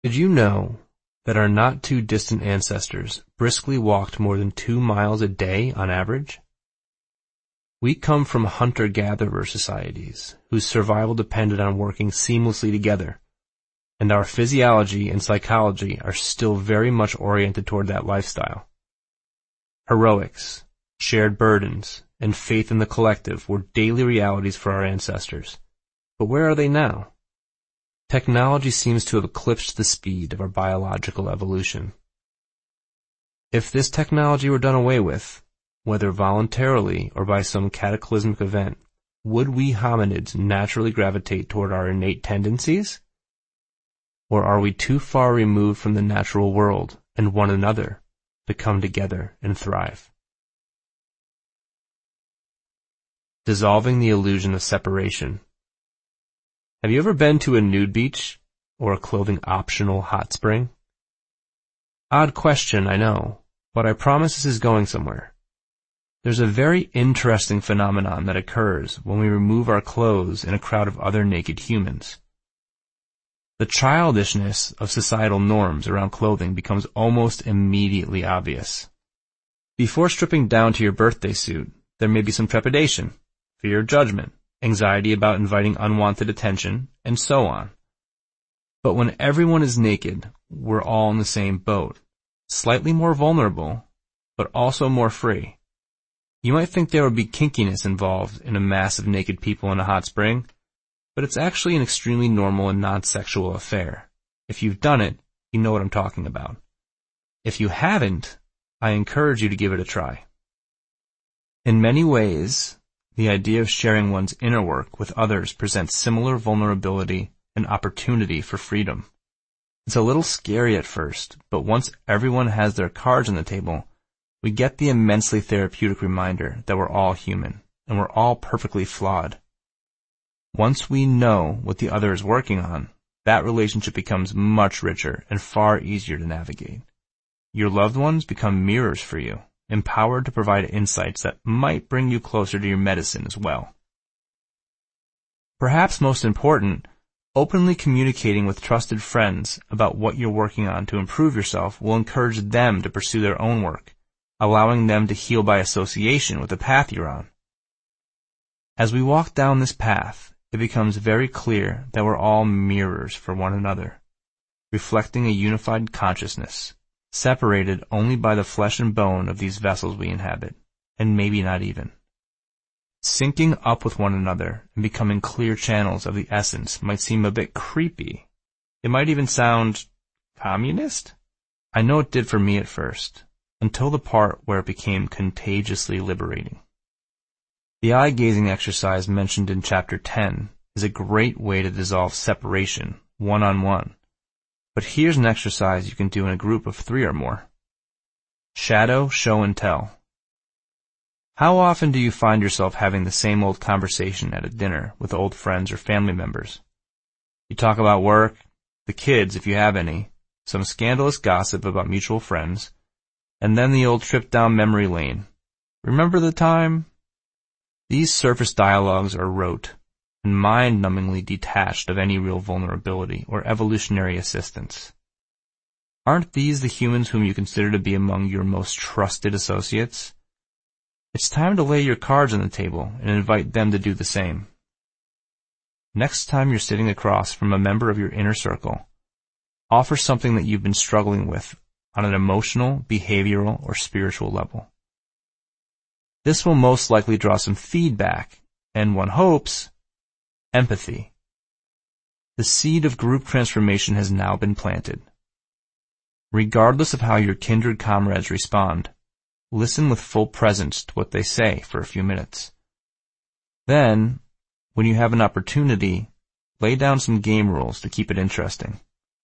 Did you know that our not too distant ancestors briskly walked more than 2 miles a day on average? We come from hunter-gatherer societies whose survival depended on working seamlessly together, and our physiology and psychology are still very much oriented toward that lifestyle. Heroics, shared burdens, and faith in the collective were daily realities for our ancestors. But where are they now? Technology seems to have eclipsed the speed of our biological evolution. If this technology were done away with, whether voluntarily or by some cataclysmic event, would we hominids naturally gravitate toward our innate tendencies? Or are we too far removed from the natural world and one another to come together and thrive? Dissolving the illusion of separation. Have you ever been to a nude beach or a clothing-optional hot spring? Odd question, I know, but I promise this is going somewhere. There's a very interesting phenomenon that occurs when we remove our clothes in a crowd of other naked humans. The childishness of societal norms around clothing becomes almost immediately obvious. Before stripping down to your birthday suit, there may be some trepidation, fear of judgment, anxiety about inviting unwanted attention, and so on. But when everyone is naked, we're all in the same boat, slightly more vulnerable, but also more free. You might think there would be kinkiness involved in a mass of naked people in a hot spring, but it's actually an extremely normal and non-sexual affair. If you've done it, you know what I'm talking about. If you haven't, I encourage you to give it a try. In many ways, the idea of sharing one's inner work with others presents similar vulnerability and opportunity for freedom. It's a little scary at first, but once everyone has their cards on the table, we get the immensely therapeutic reminder that we're all human, and we're all perfectly flawed. Once we know what the other is working on, that relationship becomes much richer and far easier to navigate. Your loved ones become mirrors for you, empowered to provide insights that might bring you closer to your medicine as well. Perhaps most important, openly communicating with trusted friends about what you're working on to improve yourself will encourage them to pursue their own work, allowing them to heal by association with the path you're on. As we walk down this path, it becomes very clear that we're all mirrors for one another, reflecting a unified consciousness, separated only by the flesh and bone of these vessels we inhabit, and maybe not even. Syncing up with one another and becoming clear channels of the essence might seem a bit creepy. It might even sound communist? I know it did for me at first, until the part where it became contagiously liberating. The eye-gazing exercise mentioned in Chapter 10 is a great way to dissolve separation, one-on-one. But here's an exercise you can do in a group of 3 or more. Shadow, show, and tell. How often do you find yourself having the same old conversation at a dinner with old friends or family members? You talk about work, the kids if you have any, some scandalous gossip about mutual friends, and then the old trip down memory lane. Remember the time? These surface dialogues are rote and mind-numbingly detached of any real vulnerability or evolutionary assistance. Aren't these the humans whom you consider to be among your most trusted associates? It's time to lay your cards on the table and invite them to do the same. Next time you're sitting across from a member of your inner circle, offer something that you've been struggling with on an emotional, behavioral, or spiritual level. This will most likely draw some feedback, and one hopes, empathy. The seed of group transformation has now been planted. Regardless of how your kindred comrades respond, listen with full presence to what they say for a few minutes. Then, when you have an opportunity, lay down some game rules to keep it interesting.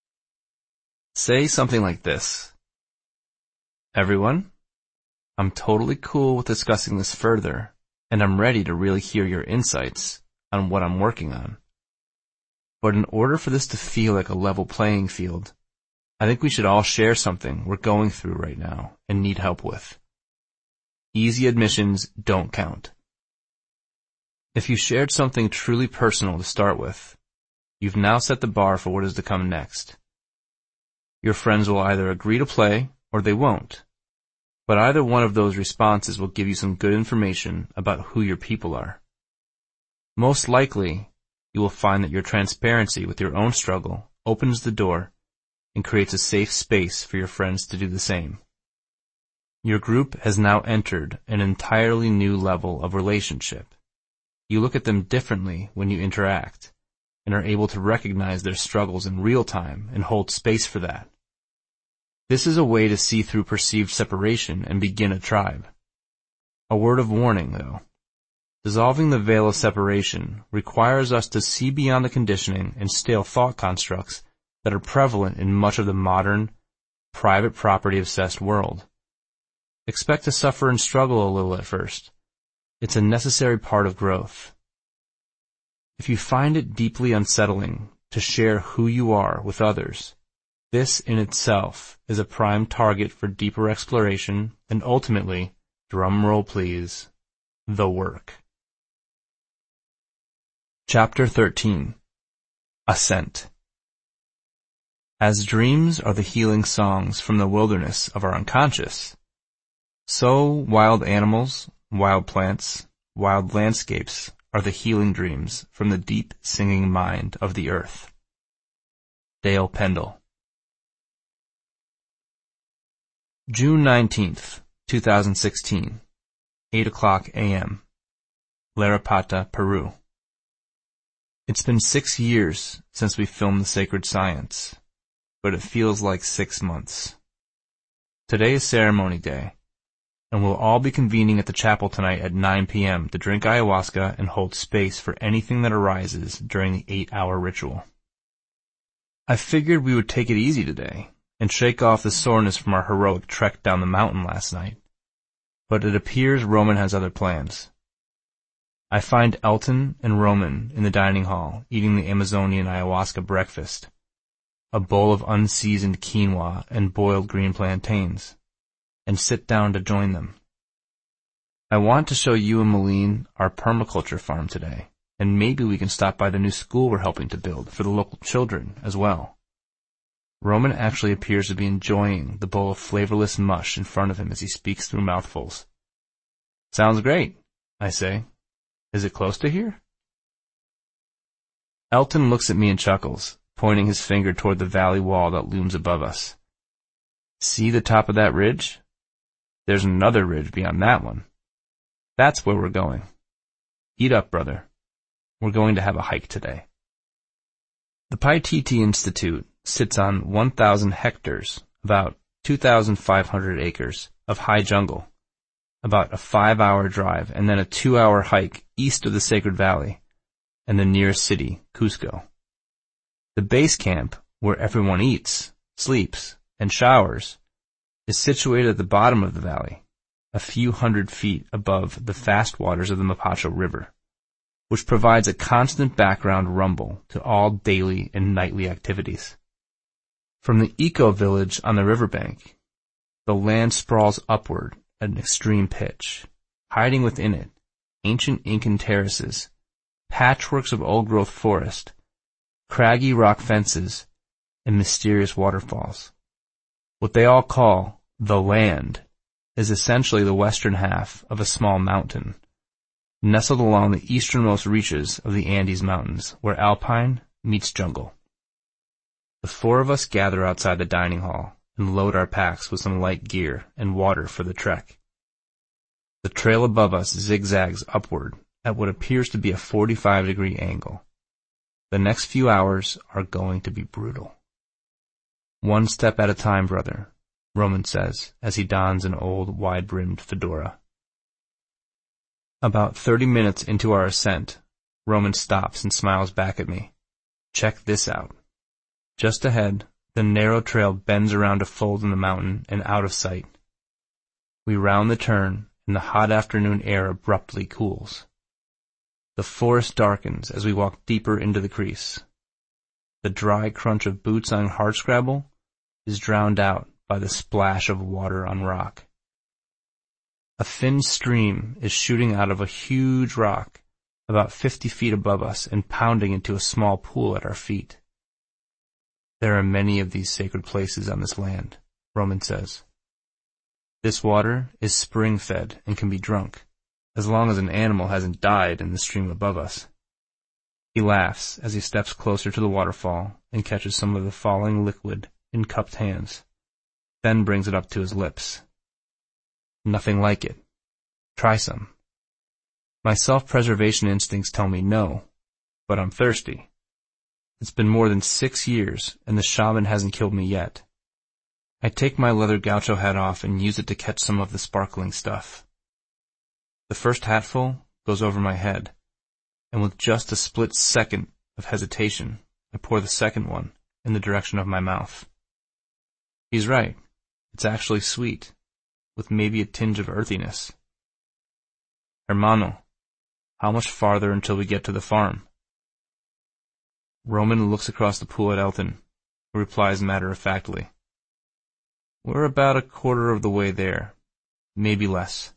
Say something like this. Everyone, I'm totally cool with discussing this further, and I'm ready to really hear your insights on what I'm working on. But in order for this to feel like a level playing field, I think we should all share something we're going through right now and need help with. Easy admissions don't count. If you shared something truly personal to start with, you've now set the bar for what is to come next. Your friends will either agree to play or they won't. But either one of those responses will give you some good information about who your people are. Most likely, you will find that your transparency with your own struggle opens the door and creates a safe space for your friends to do the same. Your group has now entered an entirely new level of relationship. You look at them differently when you interact, and are able to recognize their struggles in real time and hold space for that. This is a way to see through perceived separation and begin a tribe. A word of warning, though. Dissolving the veil of separation requires us to see beyond the conditioning and stale thought constructs that are prevalent in much of the modern, private property-obsessed world. Expect to suffer and struggle a little at first. It's a necessary part of growth. If you find it deeply unsettling to share who you are with others, this in itself is a prime target for deeper exploration and ultimately, drum roll please, the work. Chapter 13. Ascent. As dreams are the healing songs from the wilderness of our unconscious, so wild animals, wild plants, wild landscapes are the healing dreams from the deep singing mind of the earth. Dale Pendle. June 19th, 2016, 8:00 a.m. Larapata, Peru. It's been 6 years since we filmed The Sacred Science, but it feels like 6 months. Today is ceremony day, and we'll all be convening at the chapel tonight at 9 p.m. to drink ayahuasca and hold space for anything that arises during the 8-hour ritual. I figured we would take it easy today and shake off the soreness from our heroic trek down the mountain last night, but it appears Roman has other plans. I find Elton and Roman in the dining hall eating the Amazonian ayahuasca breakfast, a bowl of unseasoned quinoa and boiled green plantains, and sit down to join them. I want to show you and Malene our permaculture farm today, and maybe we can stop by the new school we're helping to build for the local children as well. Roman actually appears to be enjoying the bowl of flavorless mush in front of him as he speaks through mouthfuls. Sounds great, I say. Is it close to here? Elton looks at me and chuckles, pointing his finger toward the valley wall that looms above us. See the top of that ridge? There's another ridge beyond that one. That's where we're going. Eat up, brother. We're going to have a hike today. The Paititi Institute sits on 1,000 hectares, about 2,500 acres, of high jungle, about a 5-hour drive and then a 2-hour hike east of the Sacred Valley and the nearest city, Cusco. The base camp, where everyone eats, sleeps, and showers, is situated at the bottom of the valley, a few hundred feet above the fast waters of the Mapacho River, which provides a constant background rumble to all daily and nightly activities. From the eco-village on the riverbank, the land sprawls upward at an extreme pitch, hiding within it ancient Incan terraces, patchworks of old-growth forest, craggy rock fences, and mysterious waterfalls. What they all call the land is essentially the western half of a small mountain, nestled along the easternmost reaches of the Andes Mountains, where alpine meets jungle. The 4 of us gather outside the dining hall and load our packs with some light gear and water for the trek. The trail above us zigzags upward at what appears to be a 45-degree angle. The next few hours are going to be brutal. One step at a time, brother, Roman says as he dons an old wide-brimmed fedora. About 30 minutes into our ascent, Roman stops and smiles back at me. Check this out. Just ahead, the narrow trail bends around a fold in the mountain and out of sight. We round the turn, and the hot afternoon air abruptly cools. The forest darkens as we walk deeper into the crease. The dry crunch of boots on hardscrabble is drowned out by the splash of water on rock. A thin stream is shooting out of a huge rock about 50 feet above us and pounding into a small pool at our feet. There are many of these sacred places on this land, Roman says. This water is spring-fed and can be drunk, as long as an animal hasn't died in the stream above us. He laughs as he steps closer to the waterfall and catches some of the falling liquid in cupped hands, then brings it up to his lips. Nothing like it. Try some. My self-preservation instincts tell me no, but I'm thirsty. It's been more than 6 years, and the shaman hasn't killed me yet. I take my leather gaucho hat off and use it to catch some of the sparkling stuff. The first hatful goes over my head, and with just a split second of hesitation, I pour the second one in the direction of my mouth. He's right. It's actually sweet, with maybe a tinge of earthiness. Hermano, how much farther until we get to the farm? Roman looks across the pool at Elton, who replies matter-of-factly. We're about a quarter of the way there, maybe less.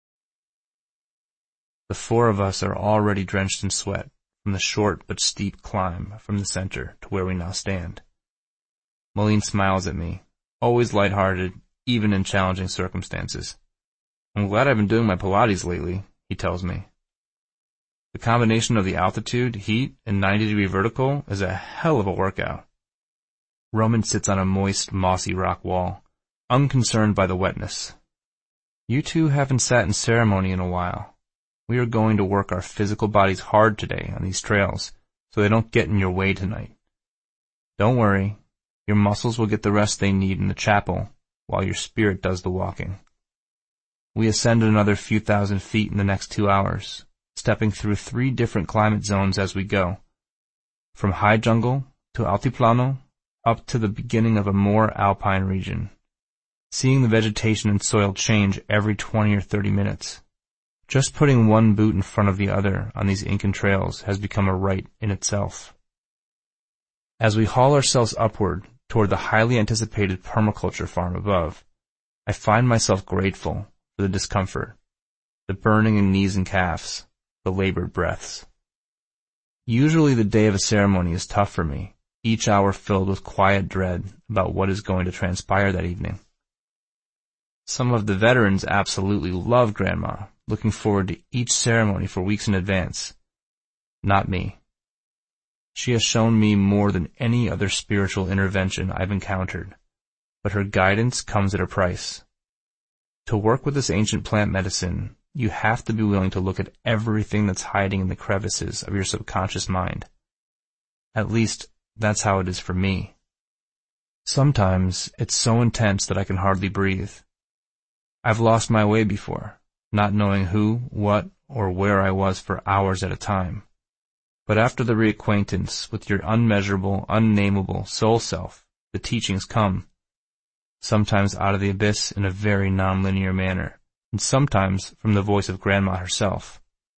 The four of us are already drenched in sweat from the short but steep climb from the center to where we now stand. Moline smiles at me, always lighthearted, even in challenging circumstances. I'm glad I've been doing my Pilates lately, he tells me. The combination of the altitude, heat, and 90-degree vertical is a hell of a workout. Roman sits on a moist, mossy rock wall, unconcerned by the wetness. You two haven't sat in ceremony in a while. We are going to work our physical bodies hard today on these trails, so they don't get in your way tonight. Don't worry, your muscles will get the rest they need in the chapel, while your spirit does the walking. We ascend another few thousand feet in the next 2 hours, stepping through 3 different climate zones as we go, from high jungle to altiplano, up to the beginning of a more alpine region, seeing the vegetation and soil change every 20 or 30 minutes. Just putting one boot in front of the other on these Incan trails has become a rite in itself. As we haul ourselves upward toward the highly anticipated permaculture farm above, I find myself grateful for the discomfort, the burning in knees and calves, the labored breaths. Usually the day of a ceremony is tough for me, each hour filled with quiet dread about what is going to transpire that evening. Some of the veterans absolutely love Grandma, looking forward to each ceremony for weeks in advance. Not me. She has shown me more than any other spiritual intervention I've encountered, but her guidance comes at a price. To work with this ancient plant medicine, you have to be willing to look at everything that's hiding in the crevices of your subconscious mind. At least, that's how it is for me. Sometimes, it's so intense that I can hardly breathe. I've lost my way before, not knowing who, what, or where I was for hours at a time. But after the reacquaintance with your unmeasurable, unnameable soul self, the teachings come, sometimes out of the abyss in a very non-linear manner, and sometimes from the voice of Grandma herself.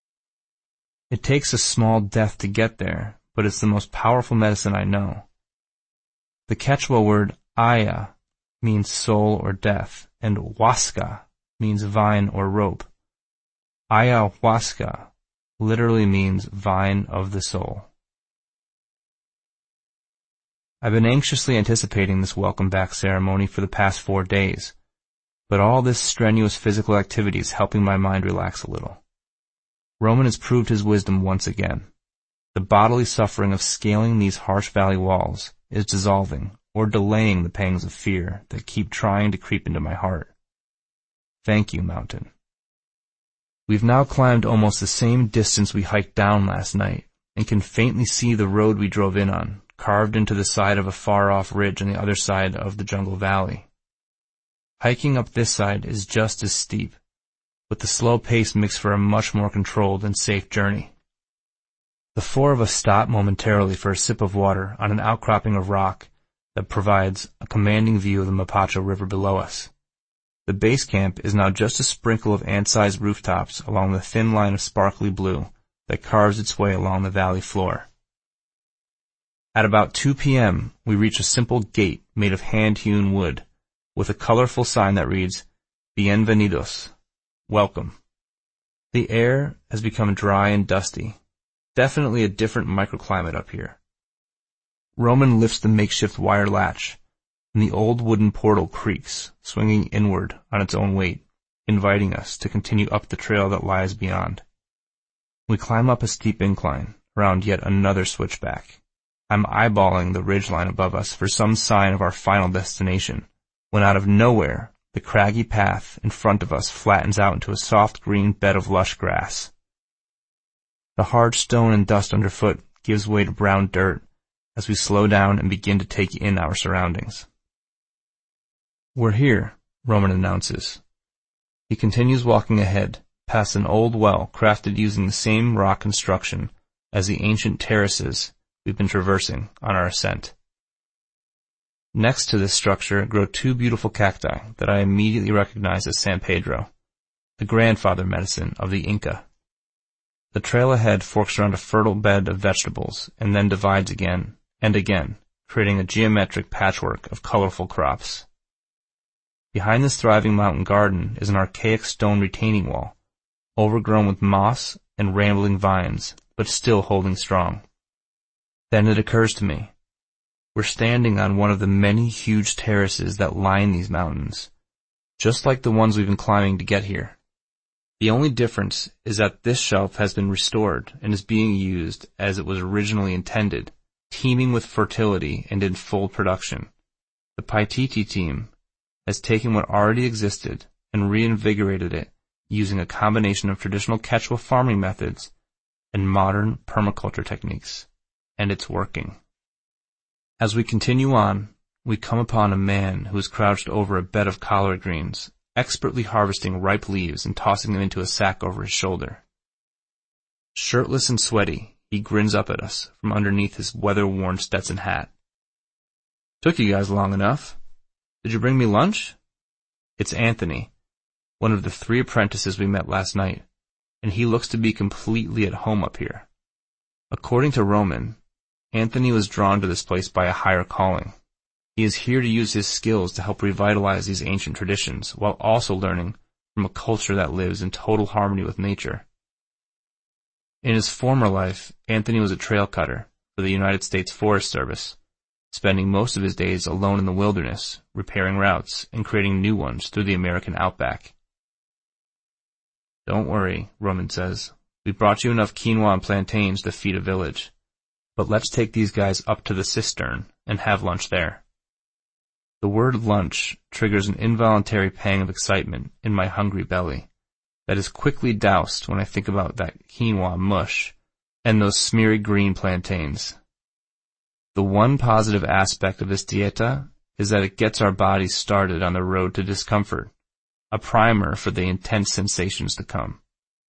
It takes a small death to get there, but it's the most powerful medicine I know. The Quechua word aya means soul or death, and huasca means vine or rope. Ayahuasca literally means vine of the soul. I've been anxiously anticipating this welcome back ceremony for the past 4 days, but all this strenuous physical activity is helping my mind relax a little. Roman has proved his wisdom once again. The bodily suffering of scaling these harsh valley walls is dissolving or delaying the pangs of fear that keep trying to creep into my heart. Thank you, mountain. We've now climbed almost the same distance we hiked down last night, and can faintly see the road we drove in on, carved into the side of a far-off ridge on the other side of the jungle valley. Hiking up this side is just as steep, but the slow pace makes for a much more controlled and safe journey. The 4 of us stop momentarily for a sip of water on an outcropping of rock that provides a commanding view of the Mapacho River below us. The base camp is now just a sprinkle of ant-sized rooftops along the thin line of sparkly blue that carves its way along the valley floor. At about 2 p.m., we reach a simple gate made of hand-hewn wood, with a colorful sign that reads, Bienvenidos, welcome. The air has become dry and dusty, definitely a different microclimate up here. Roman lifts the makeshift wire latch, and the old wooden portal creaks, swinging inward on its own weight, inviting us to continue up the trail that lies beyond. We climb up a steep incline, around yet another switchback. I'm eyeballing the ridgeline above us for some sign of our final destination, when out of nowhere, the craggy path in front of us flattens out into a soft green bed of lush grass. The hard stone and dust underfoot gives way to brown dirt as we slow down and begin to take in our surroundings. "We're here," Roman announces. He continues walking ahead, past an old well crafted using the same rock construction as the ancient terraces we've been traversing on our ascent. Next to this structure grow two beautiful cacti that I immediately recognize as San Pedro, the grandfather medicine of the Inca. The trail ahead forks around a fertile bed of vegetables and then divides again and again, creating a geometric patchwork of colorful crops. Behind this thriving mountain garden is an archaic stone retaining wall, overgrown with moss and rambling vines, but still holding strong. Then it occurs to me. We're standing on one of the many huge terraces that line these mountains, just like the ones we've been climbing to get here. The only difference is that this shelf has been restored and is being used as it was originally intended, teeming with fertility and in full production. The Paititi team has taken what already existed and reinvigorated it using a combination of traditional Quechua farming methods and modern permaculture techniques, and it's working. As we continue on, we come upon a man who is crouched over a bed of collard greens, expertly harvesting ripe leaves and tossing them into a sack over his shoulder. Shirtless and sweaty, he grins up at us from underneath his weather-worn Stetson hat. "Took you guys long enough. Did you bring me lunch?" It's Anthony, one of the 3 apprentices we met last night, and he looks to be completely at home up here. According to Roman, Anthony was drawn to this place by a higher calling. He is here to use his skills to help revitalize these ancient traditions, while also learning from a culture that lives in total harmony with nature. In his former life, Anthony was a trail cutter for the United States Forest Service, spending most of his days alone in the wilderness, repairing routes and creating new ones through the American outback. "Don't worry," Roman says. "We brought you enough quinoa and plantains to feed a village. But let's take these guys up to the cistern and have lunch there." The word lunch triggers an involuntary pang of excitement in my hungry belly that is quickly doused when I think about that quinoa mush and those smeary green plantains. The one positive aspect of this dieta is that it gets our bodies started on the road to discomfort, a primer for the intense sensations to come.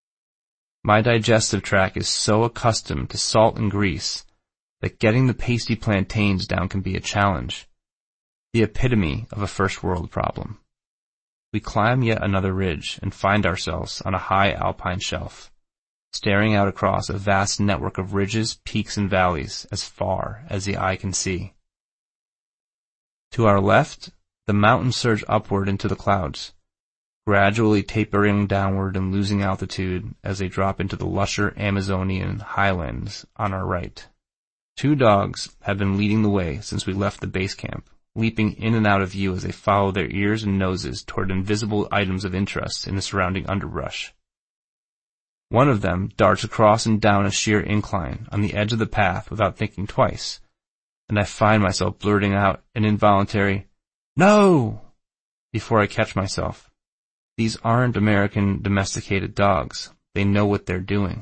My digestive tract is so accustomed to salt and grease that getting the pasty plantains down can be a challenge, the epitome of a first world problem. We climb yet another ridge and find ourselves on a high alpine shelf, staring out across a vast network of ridges, peaks, and valleys as far as the eye can see. To our left, the mountains surge upward into the clouds, gradually tapering downward and losing altitude as they drop into the lusher Amazonian highlands on our right. 2 dogs have been leading the way since we left the base camp, leaping in and out of view as they follow their ears and noses toward invisible items of interest in the surrounding underbrush. One of them darts across and down a sheer incline on the edge of the path without thinking twice, and I find myself blurting out an involuntary, "No!" before I catch myself. These aren't American domesticated dogs. They know what they're doing.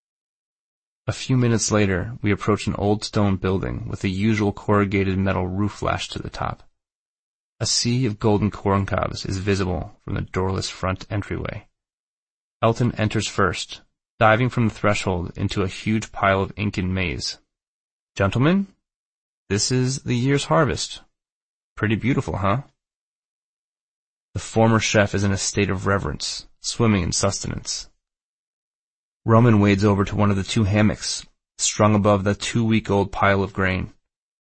A few minutes later, we approach an old stone building with the usual corrugated metal roof lashed to the top. A sea of golden corncobs is visible from the doorless front entryway. Elton enters first, diving from the threshold into a huge pile of Incan maize. "Gentlemen, this is the year's harvest. Pretty beautiful, huh?" The former chef is in a state of reverence, swimming in sustenance. Roman wades over to one of the 2 hammocks, strung above the 2-week-old pile of grain.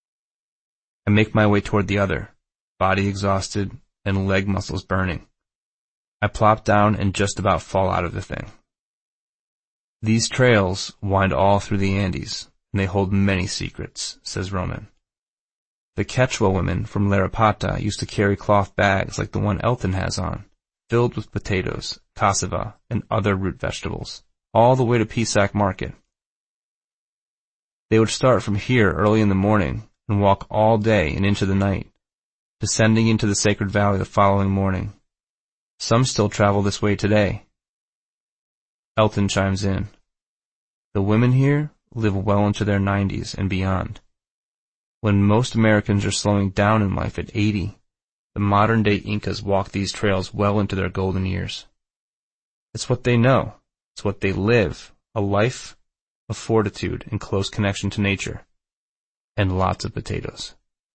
I make my way toward the other, body exhausted and leg muscles burning. I plop down and just about fall out of the thing. "These trails wind all through the Andes, and they hold many secrets," says Roman. The Quechua women from Larapata used to carry cloth bags like the one Elton has on, filled with potatoes, cassava, and other root vegetables, all the way to Pisac Market. They would start from here early in the morning and walk all day and into the night, descending into the Sacred Valley the following morning. Some still travel this way today. Elton chimes in. The women here live well into their 90s and beyond. When most Americans are slowing down in life at 80, the modern-day Incas walk these trails well into their golden years. It's what they know. It's what they live, a life of fortitude and close connection to nature, and lots of potatoes.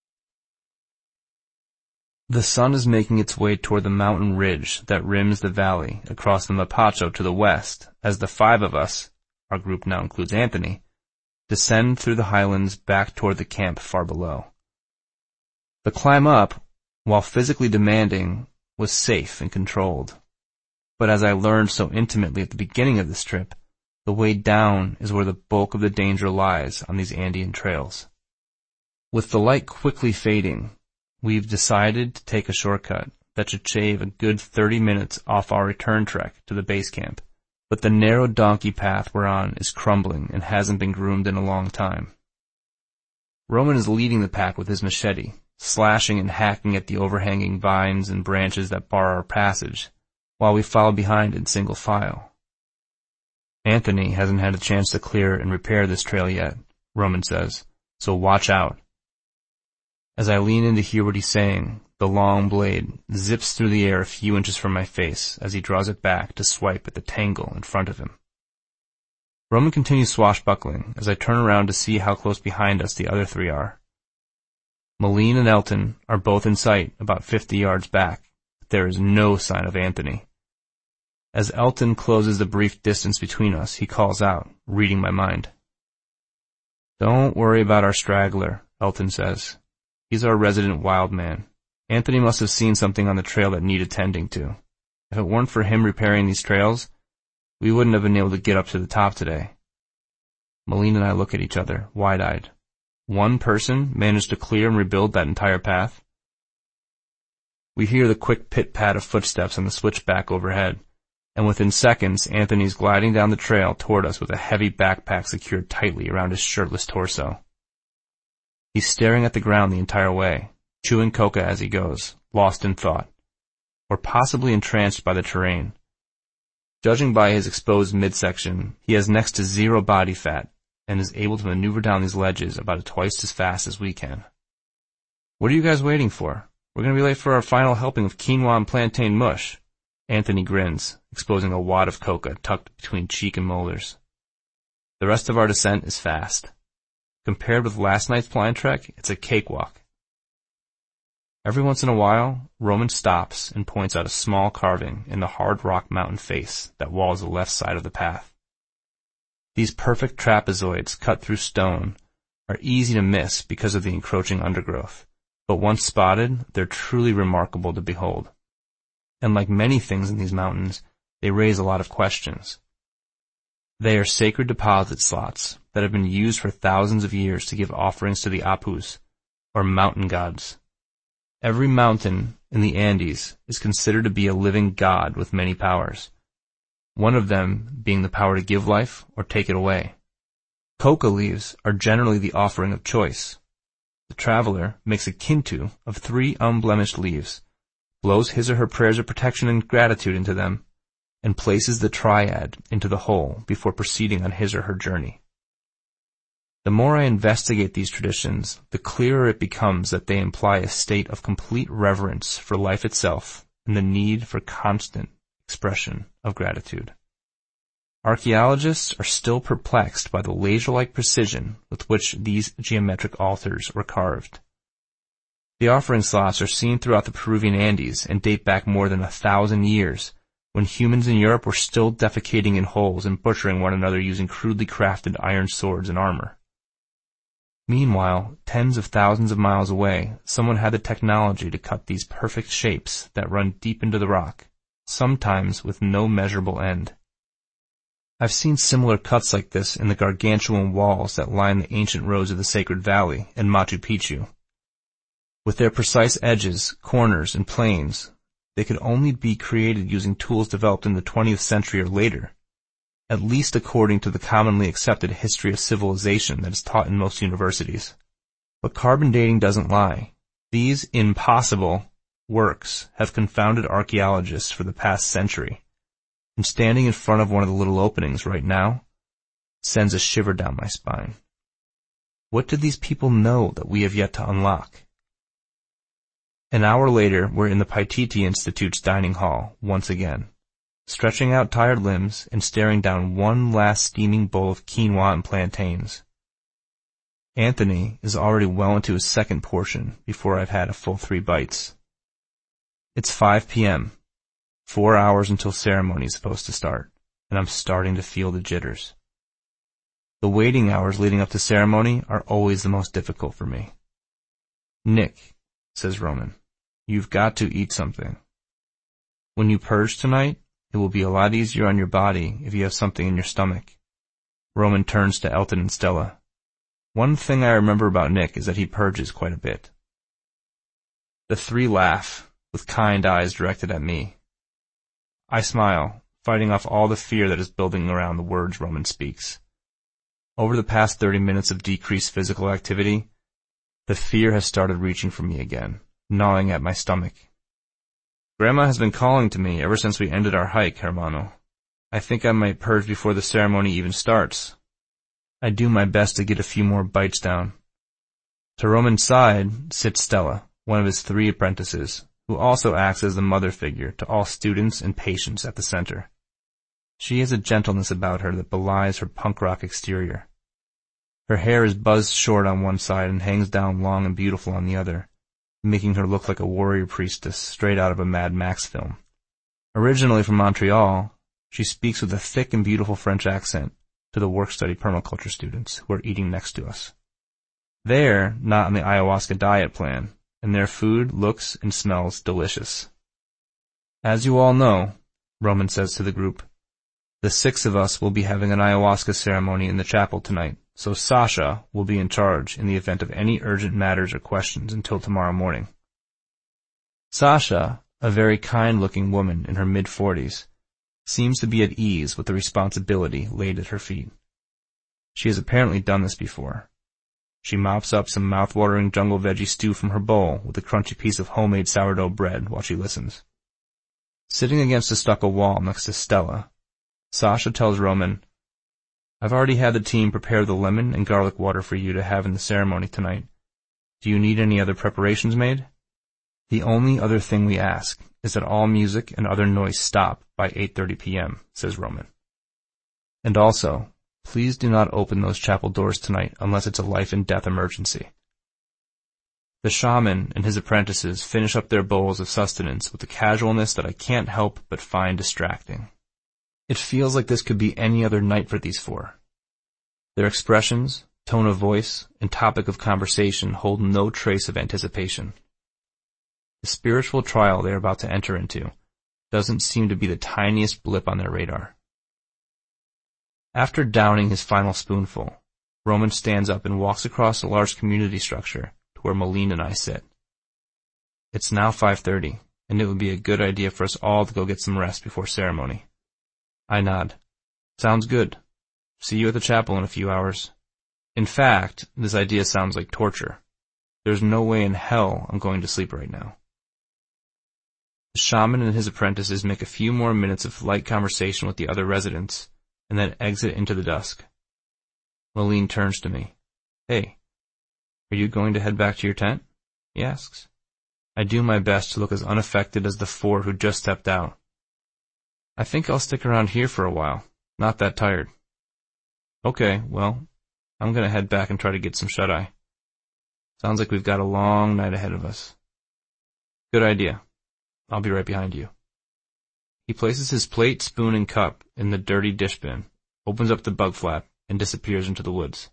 The sun is making its way toward the mountain ridge that rims the valley across the Mapacho to the west as the five of us, our group now includes Anthony, descend through the highlands back toward the camp far below. The climb up, while physically demanding, was safe and controlled. But as I learned so intimately at the beginning of this trip, the way down is where the bulk of the danger lies on these Andean trails. With the light quickly fading, we've decided to take a shortcut that should shave a good 30 minutes off our return trek to the base camp. But the narrow donkey path we're on is crumbling and hasn't been groomed in a long time. Roman is leading the pack with his machete, slashing and hacking at the overhanging vines and branches that bar our passage, while we follow behind in single file. Anthony hasn't had a chance to clear and repair this trail yet, Roman says, so watch out. As I lean in to hear what he's saying, the long blade zips through the air a few inches from my face as he draws it back to swipe at the tangle in front of him. Roman continues swashbuckling as I turn around to see how close behind us the other three are. Moline and Elton are both in sight about 50 yards back, but there is no sign of Anthony. As Elton closes the brief distance between us, he calls out, reading my mind. Don't worry about our straggler, Elton says. He's our resident wild man. Anthony must have seen something on the trail that needed tending to. If it weren't for him repairing these trails, we wouldn't have been able to get up to the top today. Moline and I look at each other, wide-eyed. One person managed to clear and rebuild that entire path? We hear the quick pit-pat of footsteps on the switchback overhead, and within seconds, Anthony's gliding down the trail toward us with a heavy backpack secured tightly around his shirtless torso. He's staring at the ground the entire way, chewing coca as he goes, lost in thought, or possibly entranced by the terrain. Judging by his exposed midsection, he has next to zero body fat and is able to maneuver down these ledges about twice as fast as we can. What are you guys waiting for? We're going to be late for our final helping of quinoa and plantain mush. Anthony grins, exposing a wad of coca tucked between cheek and molars. The rest of our descent is fast. Compared with last night's blind trek, it's a cakewalk. Every once in a while, Roman stops and points out a small carving in the hard rock mountain face that walls the left side of the path. These perfect trapezoids cut through stone are easy to miss because of the encroaching undergrowth, but once spotted, they're truly remarkable to behold. And like many things in these mountains, they raise a lot of questions. They are sacred deposit slots that have been used for thousands of years to give offerings to the Apus, or mountain gods. Every mountain in the Andes is considered to be a living god with many powers, one of them being the power to give life or take it away. Coca leaves are generally the offering of choice. The traveler makes a quintu of 3 unblemished leaves, blows his or her prayers of protection and gratitude into them, and places the triad into the whole before proceeding on his or her journey. The more I investigate these traditions, the clearer it becomes that they imply a state of complete reverence for life itself and the need for constant expression of gratitude. Archaeologists are still perplexed by the laser-like precision with which these geometric altars were carved. The offering slots are seen throughout the Peruvian Andes and date back more than 1,000 years, when humans in Europe were still defecating in holes and butchering one another using crudely crafted iron swords and armor. Meanwhile, tens of thousands of miles away, someone had the technology to cut these perfect shapes that run deep into the rock, sometimes with no measurable end. I've seen similar cuts like this in the gargantuan walls that line the ancient roads of the Sacred Valley and Machu Picchu. With their precise edges, corners, and planes, they could only be created using tools developed in the 20th century or later, at least according to the commonly accepted history of civilization that is taught in most universities. But carbon dating doesn't lie. These impossible works have confounded archaeologists for the past century, and standing in front of one of the little openings right now sends a shiver down my spine. What did these people know that we have yet to unlock? An hour later, we're in the Paititi Institute's dining hall once again, stretching out tired limbs and staring down one last steaming bowl of quinoa and plantains. Anthony is already well into his second portion before I've had a full 3 bites. It's 5 p.m., 4 hours until ceremony is supposed to start, and I'm starting to feel the jitters. The waiting hours leading up to ceremony are always the most difficult for me. "Nick," says Roman, "you've got to eat something. When you purge tonight, it will be a lot easier on your body if you have something in your stomach." Roman turns to Elton and Stella. One thing I remember about Nick is that he purges quite a bit. The 3 laugh, with kind eyes directed at me. I smile, fighting off all the fear that is building around the words Roman speaks. Over the past 30 minutes of decreased physical activity, the fear has started reaching for me again, gnawing at my stomach. "Grandma has been calling to me ever since we ended our hike, hermano. I think I might purge before the ceremony even starts." I do my best to get a few more bites down. To Roman's side sits Stella, one of his 3 apprentices, who also acts as the mother figure to all students and patients at the center. She has a gentleness about her that belies her punk rock exterior. Her hair is buzzed short on one side and hangs down long and beautiful on the other, making her look like a warrior priestess straight out of a Mad Max film. Originally from Montreal, she speaks with a thick and beautiful French accent to the work-study permaculture students who are eating next to us. They're not on the ayahuasca diet plan, and their food looks and smells delicious. "As you all know," Roman says to the group, "the 6 of us will be having an ayahuasca ceremony in the chapel tonight, so Sasha will be in charge in the event of any urgent matters or questions until tomorrow morning." Sasha, a very kind-looking woman in her mid-40s, seems to be at ease with the responsibility laid at her feet. She has apparently done this before. She mops up some mouth-watering jungle veggie stew from her bowl with a crunchy piece of homemade sourdough bread while she listens. Sitting against a stucco wall next to Stella, Sasha tells Roman, "I've already had the team prepare the lemon and garlic water for you to have in the ceremony tonight. Do you need any other preparations made? The only other thing we ask is that all music and other noise stop by 8:30 p.m., says Roman. "And also, please do not open those chapel doors tonight unless it's a life-and-death emergency." The shaman and his apprentices finish up their bowls of sustenance with a casualness that I can't help but find distracting. It feels like this could be any other night for these 4. Their expressions, tone of voice, and topic of conversation hold no trace of anticipation. The spiritual trial they are about to enter into doesn't seem to be the tiniest blip on their radar. After downing his final spoonful, Roman stands up and walks across a large community structure to where Moline and I sit. It's now 5:30, and it would be a good idea for us all to go get some rest before ceremony. I nod. "Sounds good. See you at the chapel in a few hours." In fact, this idea sounds like torture. There's no way in hell I'm going to sleep right now. The shaman and his apprentices make a few more minutes of light conversation with the other residents, and then exit into the dusk. Moline turns to me. "Hey, are you going to head back to your tent?" he asks. I do my best to look as unaffected as the 4 who just stepped out. "I think I'll stick around here for a while. Not that tired." "Okay, well, I'm going to head back and try to get some shut-eye. Sounds like we've got a long night ahead of us." "Good idea. I'll be right behind you." He places his plate, spoon, and cup in the dirty dish bin, opens up the bug flap, and disappears into the woods.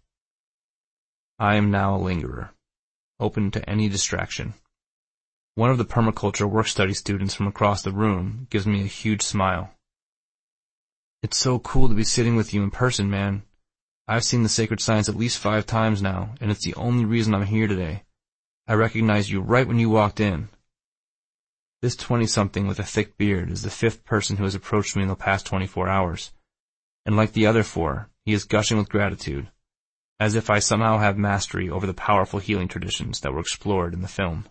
I am now a lingerer, open to any distraction. One of the permaculture work-study students from across the room gives me a huge smile. "It's so cool to be sitting with you in person, man. I've seen the sacred science at least 5 times now, and it's the only reason I'm here today. I recognized you right when you walked in. This 20-something with a thick beard is the fifth person who has approached me in the past 24 hours, and like the other four, he is gushing with gratitude, as if I somehow have mastery over the powerful healing traditions that were explored in the film.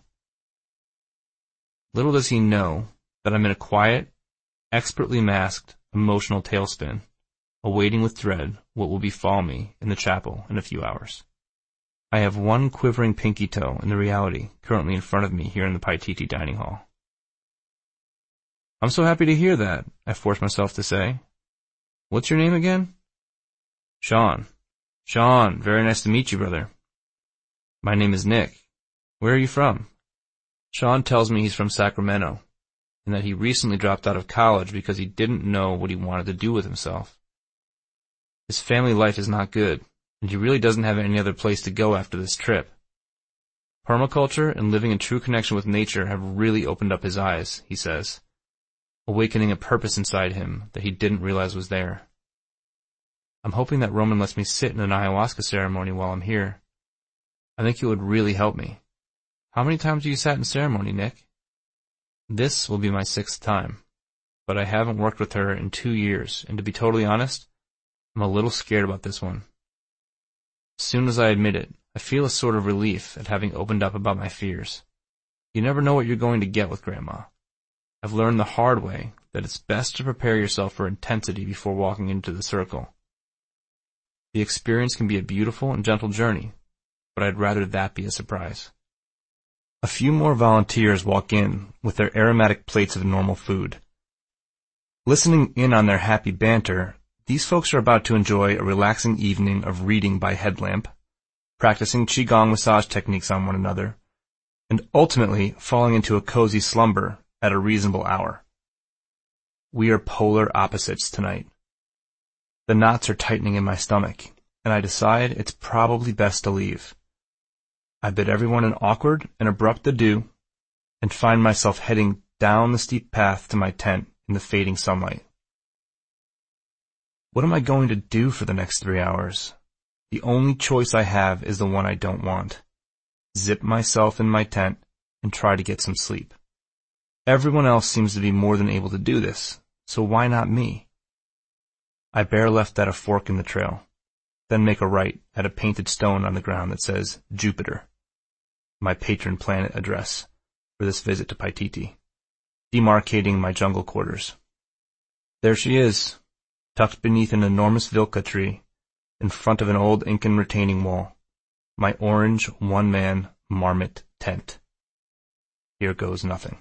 Little does he know that I'm in a quiet, expertly masked, emotional tailspin, awaiting with dread what will befall me in the chapel in a few hours. I have one quivering pinky toe in the reality currently in front of me here in the Paititi dining hall. I'm so happy to hear that, I force myself to say. What's your name again? Sean. Sean, very nice to meet you, brother. My name is Nick. Where are you from? Sean tells me he's from Sacramento, and that he recently dropped out of college because he didn't know what he wanted to do with himself. His family life is not good, and he really doesn't have any other place to go after this trip. Permaculture and living in true connection with nature have really opened up his eyes, he says, awakening a purpose inside him that he didn't realize was there. I'm hoping that Roman lets me sit in an ayahuasca ceremony while I'm here. I think it would really help me. How many times have you sat in ceremony, Nick? This will be my 6th time, but I haven't worked with her in 2 years, and to be totally honest, I'm a little scared about this one. As soon as I admit it, I feel a sort of relief at having opened up about my fears. You never know what you're going to get with Grandma. I've learned the hard way that it's best to prepare yourself for intensity before walking into the circle. The experience can be a beautiful and gentle journey, but I'd rather that be a surprise. A few more volunteers walk in with their aromatic plates of normal food. Listening in on their happy banter, these folks are about to enjoy a relaxing evening of reading by headlamp, practicing Qigong massage techniques on one another, and ultimately falling into a cozy slumber at a reasonable hour. We are polar opposites tonight. The knots are tightening in my stomach, and I decide it's probably best to leave. I bid everyone an awkward and abrupt adieu, and find myself heading down the steep path to my tent in the fading sunlight. What am I going to do for the next 3 hours? The only choice I have is the one I don't want. Zip myself in my tent and try to get some sleep. Everyone else seems to be more than able to do this, so why not me? I bear left at a fork in the trail, then make a right at a painted stone on the ground that says Jupiter, my patron planet address for this visit to Paititi, demarcating my jungle quarters. There she is, tucked beneath an enormous vilca tree, in front of an old Incan retaining wall, my orange one-man marmot tent. Here goes nothing.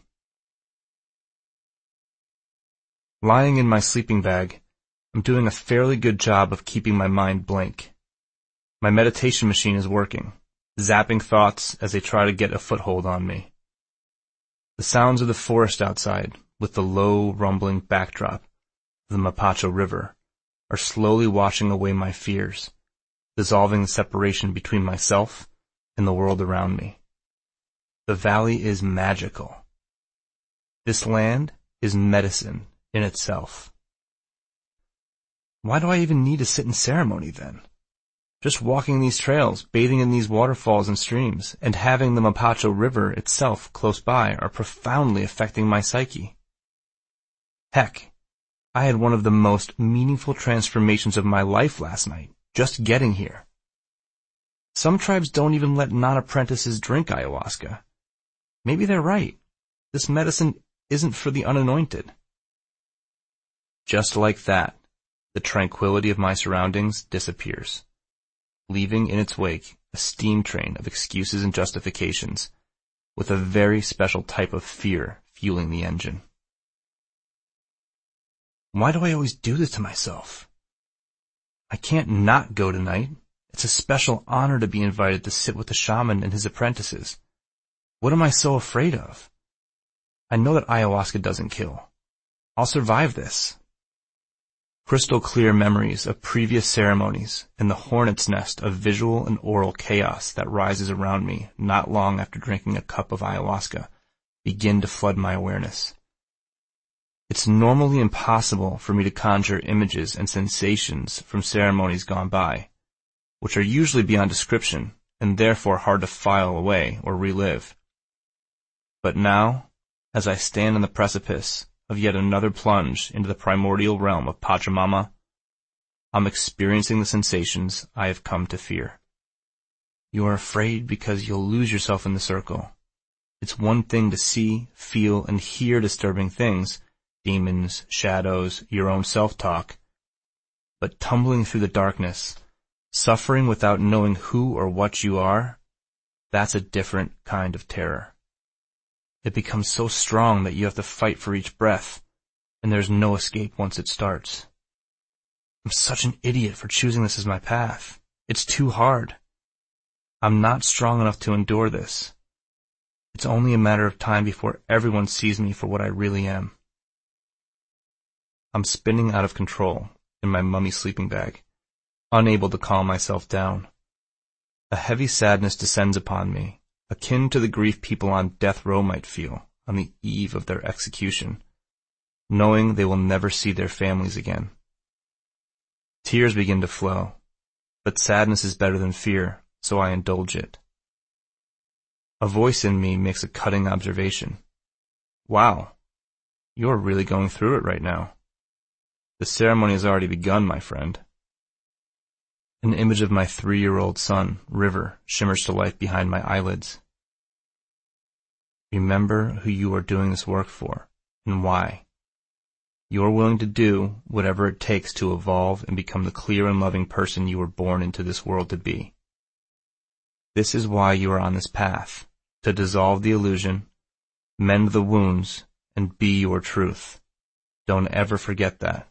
Lying in my sleeping bag, I'm doing a fairly good job of keeping my mind blank. My meditation machine is working, zapping thoughts as they try to get a foothold on me. The sounds of the forest outside, with the low, rumbling backdrop of the Mapacho River, are slowly washing away my fears, dissolving the separation between myself and the world around me. The valley is magical. This land is medicine in itself. Why do I even need to sit in ceremony then? Just walking these trails, bathing in these waterfalls and streams, and having the Mapacho River itself close by are profoundly affecting my psyche. Heck, I had one of the most meaningful transformations of my life last night, just getting here. Some tribes don't even let non-apprentices drink ayahuasca. Maybe they're right. This medicine isn't for the unanointed. Just like that, the tranquility of my surroundings disappears, leaving in its wake a steam train of excuses and justifications, with a very special type of fear fueling the engine. Why do I always do this to myself? I can't not go tonight. It's a special honor to be invited to sit with the shaman and his apprentices. What am I so afraid of? I know that ayahuasca doesn't kill. I'll survive this. Crystal clear memories of previous ceremonies and the hornet's nest of visual and oral chaos that rises around me not long after drinking a cup of ayahuasca begin to flood my awareness. It's normally impossible for me to conjure images and sensations from ceremonies gone by, which are usually beyond description and therefore hard to file away or relive. But now, as I stand on the precipice of yet another plunge into the primordial realm of Pachamama, I'm experiencing the sensations I have come to fear. You are afraid because you'll lose yourself in the circle. It's one thing to see, feel, and hear disturbing things, demons, shadows, your own self-talk. But tumbling through the darkness, suffering without knowing who or what you are, that's a different kind of terror. It becomes so strong that you have to fight for each breath, and there's no escape once it starts. I'm such an idiot for choosing this as my path. It's too hard. I'm not strong enough to endure this. It's only a matter of time before everyone sees me for what I really am. I'm spinning out of control in my mummy sleeping bag, unable to calm myself down. A heavy sadness descends upon me, akin to the grief people on death row might feel on the eve of their execution, knowing they will never see their families again. Tears begin to flow, but sadness is better than fear, so I indulge it. A voice in me makes a cutting observation. Wow, you're really going through it right now. The ceremony has already begun, my friend. An image of my 3-year-old son, River, shimmers to life behind my eyelids. Remember who you are doing this work for, and why. You are willing to do whatever it takes to evolve and become the clear and loving person you were born into this world to be. This is why you are on this path, to dissolve the illusion, mend the wounds, and be your truth. Don't ever forget that.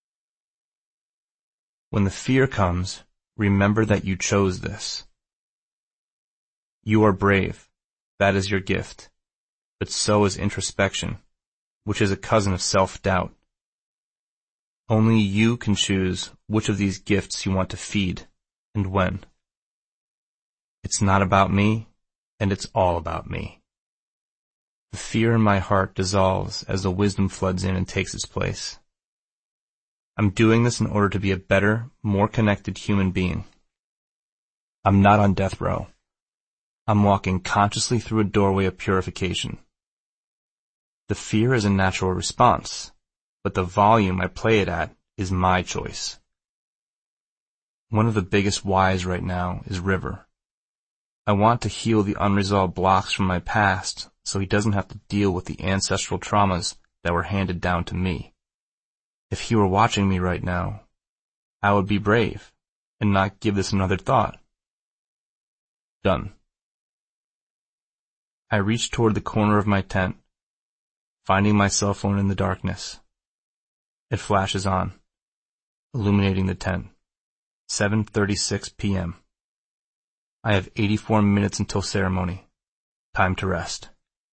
When the fear comes, remember that you chose this. You are brave. That is your gift. But so is introspection, which is a cousin of self-doubt. Only you can choose which of these gifts you want to feed and when. It's not about me, and it's all about me. The fear in my heart dissolves as the wisdom floods in and takes its place. I'm doing this in order to be a better, more connected human being. I'm not on death row. I'm walking consciously through a doorway of purification. The fear is a natural response, but the volume I play it at is my choice. One of the biggest whys right now is River. I want to heal the unresolved blocks from my past so he doesn't have to deal with the ancestral traumas that were handed down to me. If he were watching me right now, I would be brave and not give this another thought. Done. I reach toward the corner of my tent, finding my cell phone in the darkness. It flashes on, illuminating the tent. 7:36 p.m. I have 84 minutes until ceremony. Time to rest.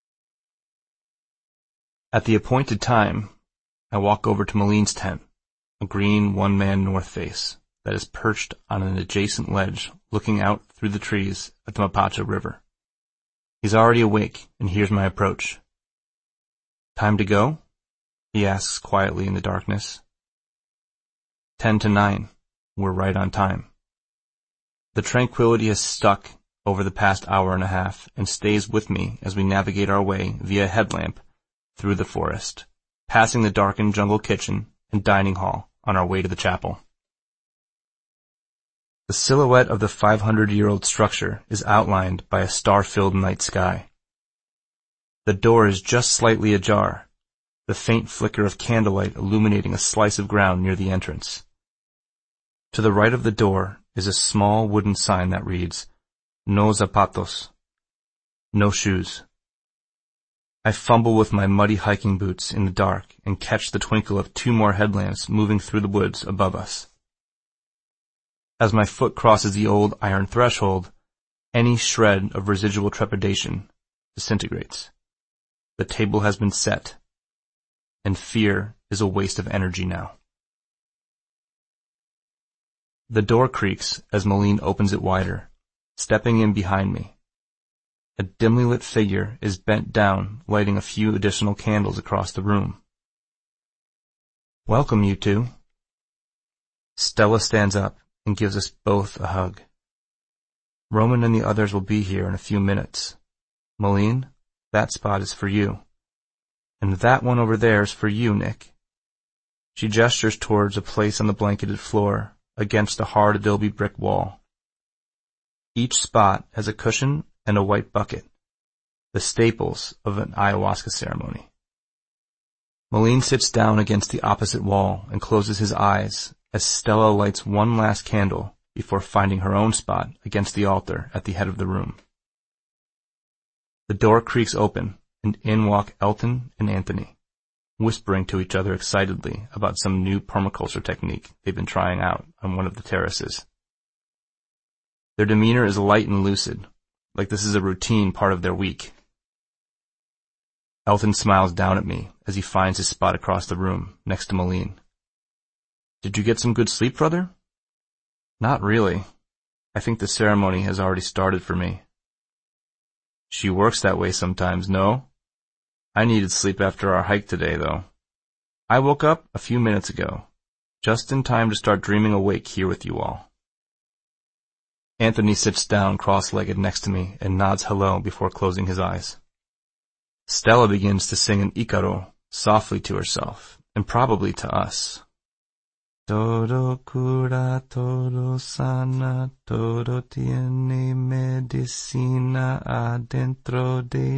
At the appointed time, I walk over to Maline's tent, a green one-man north face that is perched on an adjacent ledge looking out through the trees at the Mapacha River. He's already awake and hears my approach. Time to go? He asks quietly in the darkness. 10 to 9. We're right on time. The tranquility has stuck over the past hour and a half and stays with me as we navigate our way via headlamp through the forest, passing the darkened jungle kitchen and dining hall on our way to the chapel. The silhouette of the 500-year-old structure is outlined by a star-filled night sky. The door is just slightly ajar, the faint flicker of candlelight illuminating a slice of ground near the entrance. To the right of the door is a small wooden sign that reads, "No zapatos," no shoes. I fumble with my muddy hiking boots in the dark and catch the twinkle of 2 more headlamps moving through the woods above us. As my foot crosses the old iron threshold, any shred of residual trepidation disintegrates. The table has been set, and fear is a waste of energy now. The door creaks as Maline opens it wider, stepping in behind me. A dimly lit figure is bent down, lighting a few additional candles across the room. Welcome, you two. Stella stands up and gives us both a hug. Roman and the others will be here in a few minutes. Malene, that spot is for you. And that one over there is for you, Nick. She gestures towards a place on the blanketed floor against a hard adobe brick wall. Each spot has a cushion and a white bucket, the staples of an ayahuasca ceremony. Malene sits down against the opposite wall and closes his eyes as Stella lights one last candle before finding her own spot against the altar at the head of the room. The door creaks open, and in walk Elton and Anthony, whispering to each other excitedly about some new permaculture technique they've been trying out on one of the terraces. Their demeanor is light and lucid, like this is a routine part of their week. Elton smiles down at me as he finds his spot across the room, next to Malene. Did you get some good sleep, brother? Not really. I think the ceremony has already started for me. She works that way sometimes, no? I needed sleep after our hike today, though. I woke up a few minutes ago, just in time to start dreaming awake here with you all. Anthony sits down cross-legged next to me and nods hello before closing his eyes. Stella begins to sing an Icaro softly to herself, and probably to us. Todo cura, todo sana, todo tiene medicina adentro de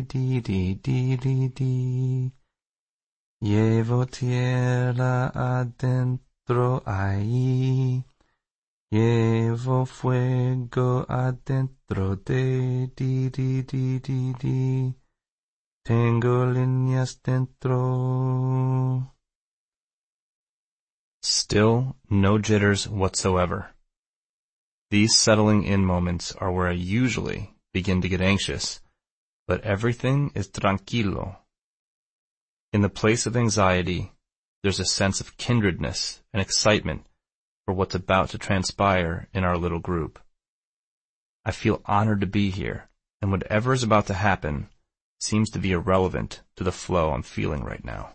di. Llevo tierra adentro ahí. Llevo fuego adentro de di. Tengo líneas dentro. Still, no jitters whatsoever. These settling in moments are where I usually begin to get anxious, but everything is tranquilo. In the place of anxiety, there's a sense of kindredness and excitement for what's about to transpire in our little group. I feel honored to be here, and whatever is about to happen seems to be irrelevant to the flow I'm feeling right now.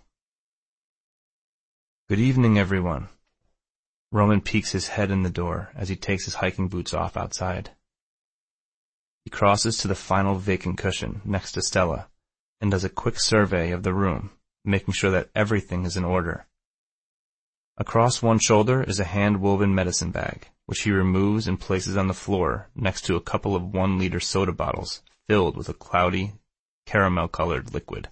Good evening, everyone. Roman peeks his head in the door as he takes his hiking boots off outside. He crosses to the final vacant cushion next to Stella and does a quick survey of the room, making sure that everything is in order. Across one shoulder is a hand-woven medicine bag, which he removes and places on the floor next to a couple of 1-liter soda bottles filled with a cloudy, caramel-colored liquid.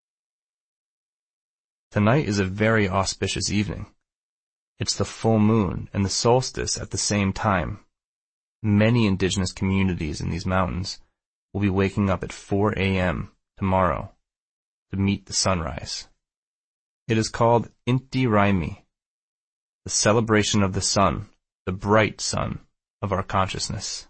Tonight is a very auspicious evening. It's the full moon and the solstice at the same time. Many indigenous communities in these mountains will be waking up at 4 a.m. tomorrow to meet the sunrise. It is called Inti Raymi, the celebration of the sun, the bright sun of our consciousness.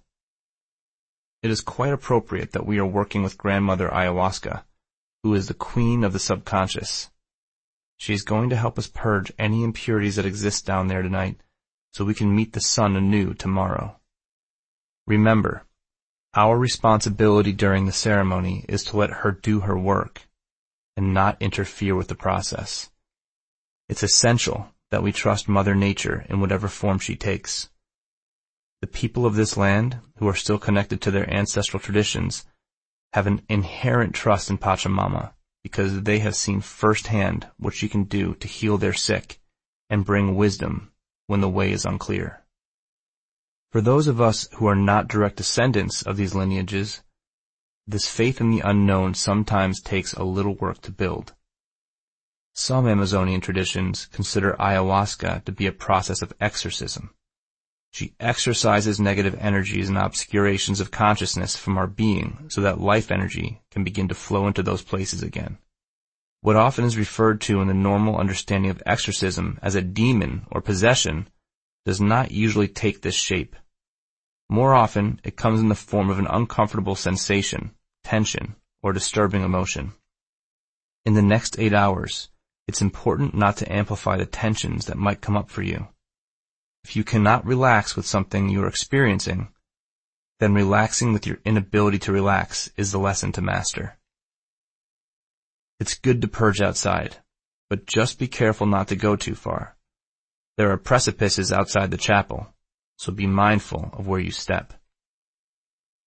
It is quite appropriate that we are working with Grandmother Ayahuasca, who is the queen of the subconscious. She is going to help us purge any impurities that exist down there tonight so we can meet the sun anew tomorrow. Remember, our responsibility during the ceremony is to let her do her work and not interfere with the process. It's essential that we trust Mother Nature in whatever form she takes. The people of this land, who are still connected to their ancestral traditions, have an inherent trust in Pachamama, because they have seen firsthand what she can do to heal their sick and bring wisdom when the way is unclear. For those of us who are not direct descendants of these lineages, this faith in the unknown sometimes takes a little work to build. Some Amazonian traditions consider ayahuasca to be a process of exorcism. She exorcises negative energies and obscurations of consciousness from our being so that life energy can begin to flow into those places again. What often is referred to in the normal understanding of exorcism as a demon or possession does not usually take this shape. More often, it comes in the form of an uncomfortable sensation, tension, or disturbing emotion. In the next 8 hours, it's important not to amplify the tensions that might come up for you. If you cannot relax with something you are experiencing, then relaxing with your inability to relax is the lesson to master. It's good to purge outside, but just be careful not to go too far. There are precipices outside the chapel, so be mindful of where you step.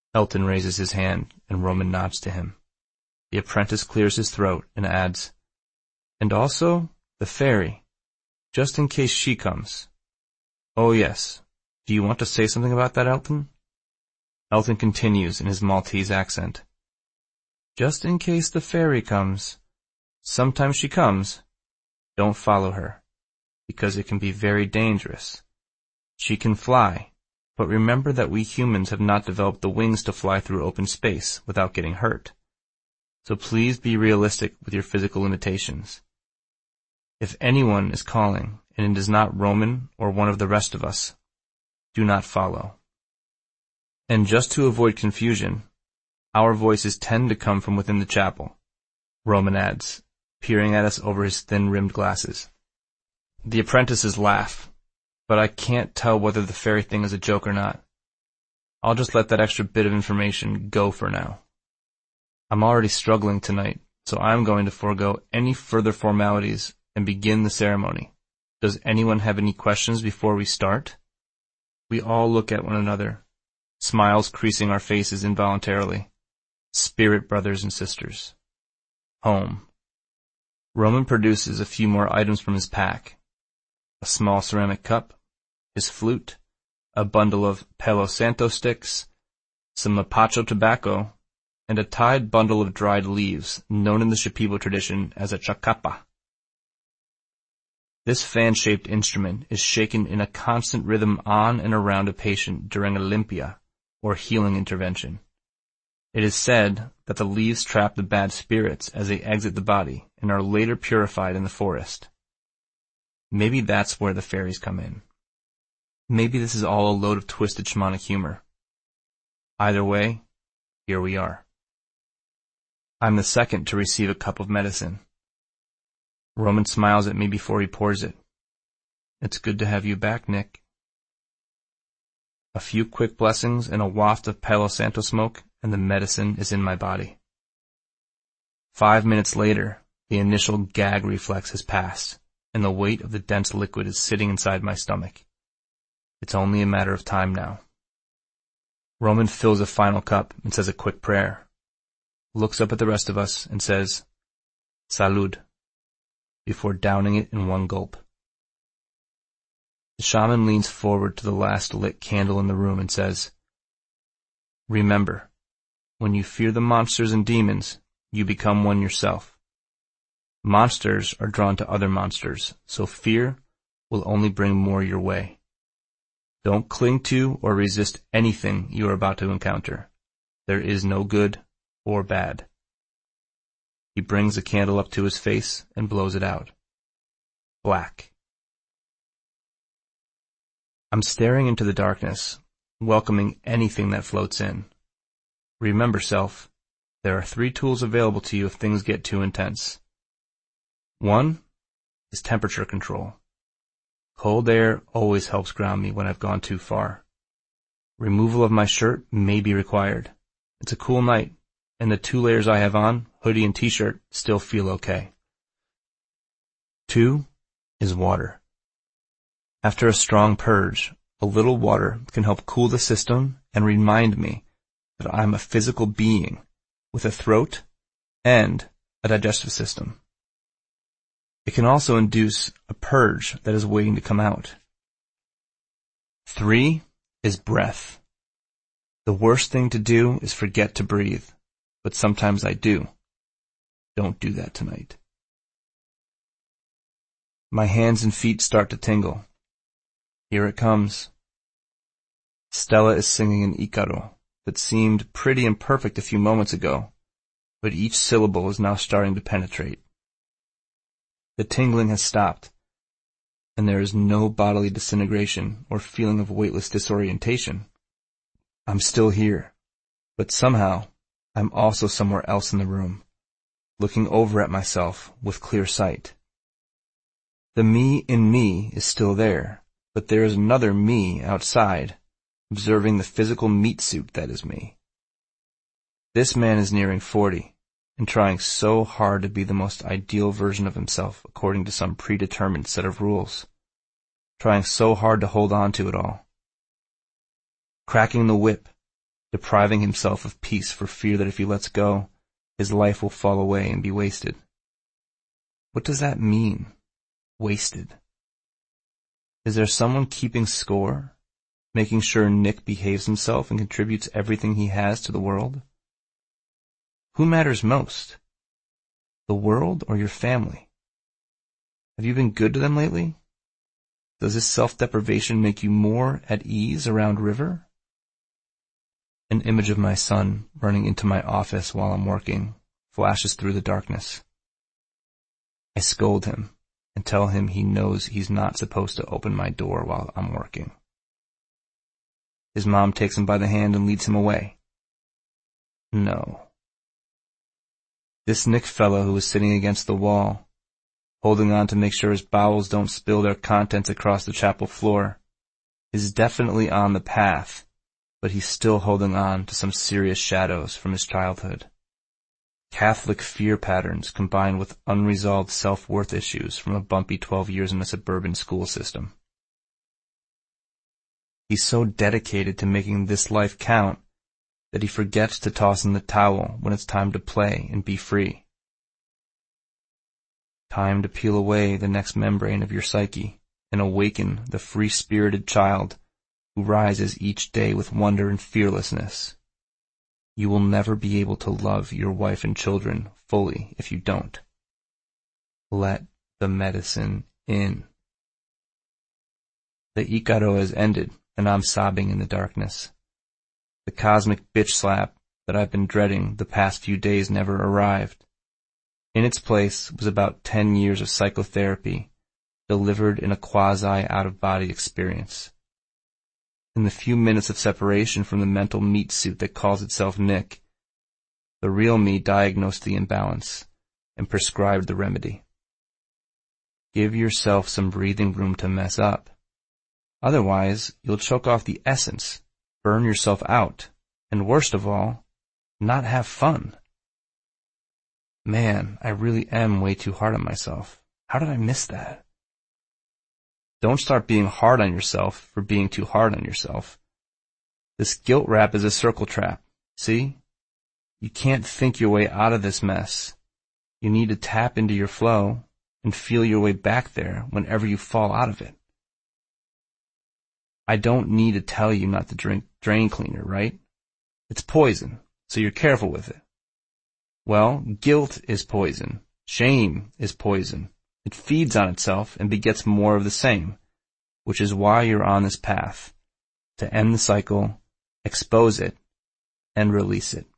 Elton raises his hand, and Roman nods to him. The apprentice clears his throat and adds, "And also the fairy, just in case she comes." "Oh yes. Do you want to say something about that, Elton?" Elton continues in his Maltese accent. "Just in case the fairy comes. Sometimes she comes. Don't follow her, because it can be very dangerous. She can fly, but remember that we humans have not developed the wings to fly through open space without getting hurt. So please be realistic with your physical limitations. If anyone is calling and it is not Roman or one of the rest of us, do not follow." And just to avoid confusion, our voices tend to come from within the chapel, Roman adds, peering at us over his thin-rimmed glasses. The apprentices laugh, but I can't tell whether the fairy thing is a joke or not. I'll just let that extra bit of information go for now. I'm already struggling tonight, so I'm going to forego any further formalities and begin the ceremony. Does anyone have any questions before we start? We all look at one another, smiles creasing our faces involuntarily. Spirit brothers and sisters. Home. Roman produces a few more items from his pack. A small ceramic cup, his flute, a bundle of Palo Santo sticks, some mapacho tobacco, and a tied bundle of dried leaves, known in the Shipibo tradition as a chacapa. This fan-shaped instrument is shaken in a constant rhythm on and around a patient during a limpia, or healing intervention. It is said that the leaves trap the bad spirits as they exit the body and are later purified in the forest. Maybe that's where the fairies come in. Maybe this is all a load of twisted shamanic humor. Either way, here we are. I'm the second to receive a cup of medicine. Roman smiles at me before he pours it. "It's good to have you back, Nick." A few quick blessings and a waft of Palo Santo smoke, and the medicine is in my body. 5 minutes later, the initial gag reflex has passed, and the weight of the dense liquid is sitting inside my stomach. It's only a matter of time now. Roman fills a final cup and says a quick prayer, looks up at the rest of us and says, "Salud," before downing it in one gulp. The shaman leans forward to the last lit candle in the room and says, "Remember, when you fear the monsters and demons, you become one yourself. Monsters are drawn to other monsters, so fear will only bring more your way. Don't cling to or resist anything you are about to encounter. There is no good or bad." He brings the candle up to his face and blows it out. Black. I'm staring into the darkness, welcoming anything that floats in. Remember, self, there are 3 tools available to you if things get too intense. 1 is temperature control. Cold air always helps ground me when I've gone too far. Removal of my shirt may be required. It's a cool night, and the 2 layers I have on, hoodie and t-shirt, still feel okay. 2 is water. After a strong purge, a little water can help cool the system and remind me that I'm a physical being with a throat and a digestive system. It can also induce a purge that is waiting to come out. 3 is breath. The worst thing to do is forget to breathe, but sometimes I do. Don't do that tonight. My hands and feet start to tingle. Here it comes. Stella is singing an Icaro that seemed pretty imperfect a few moments ago, but each syllable is now starting to penetrate. The tingling has stopped, and there is no bodily disintegration or feeling of weightless disorientation. I'm still here, but somehow I'm also somewhere else in the room, looking over at myself with clear sight. The me in me is still there, but there is another me outside, observing the physical meat suit that is me. This man is nearing 40, and trying so hard to be the most ideal version of himself according to some predetermined set of rules. Trying so hard to hold on to it all. Cracking the whip, depriving himself of peace for fear that if he lets go, his life will fall away and be wasted. What does that mean, wasted? Is there someone keeping score, making sure Nick behaves himself and contributes everything he has to the world? Who matters most, the world or your family? Have you been good to them lately? Does this self-deprivation make you more at ease around River? An image of my son running into my office while I'm working flashes through the darkness. I scold him and tell him he knows he's not supposed to open my door while I'm working. His mom takes him by the hand and leads him away. No. This Nick fellow who is sitting against the wall, holding on to make sure his bowels don't spill their contents across the chapel floor, is definitely on the path, but he's still holding on to some serious shadows from his childhood. Catholic fear patterns combined with unresolved self-worth issues from a bumpy 12 years in a suburban school system. He's so dedicated to making this life count that he forgets to toss in the towel when it's time to play and be free. Time to peel away the next membrane of your psyche and awaken the free-spirited child who rises each day with wonder and fearlessness. You will never be able to love your wife and children fully if you don't. Let the medicine in. The Ikaro has ended, and I'm sobbing in the darkness. The cosmic bitch slap that I've been dreading the past few days never arrived. In its place was about 10 years of psychotherapy, delivered in a quasi-out-of-body experience. In the few minutes of separation from the mental meat suit that calls itself Nick, the real me diagnosed the imbalance and prescribed the remedy. Give yourself some breathing room to mess up. Otherwise, you'll choke off the essence, burn yourself out, and worst of all, not have fun. Man, I really am way too hard on myself. How did I miss that? Don't start being hard on yourself for being too hard on yourself. This guilt rap is a circle trap. See? You can't think your way out of this mess. You need to tap into your flow and feel your way back there whenever you fall out of it. I don't need to tell you not to drink drain cleaner, right? It's poison, so you're careful with it. Well, guilt is poison. Shame is poison. It feeds on itself and begets more of the same, which is why you're on this path, to end the cycle, expose it, and release it.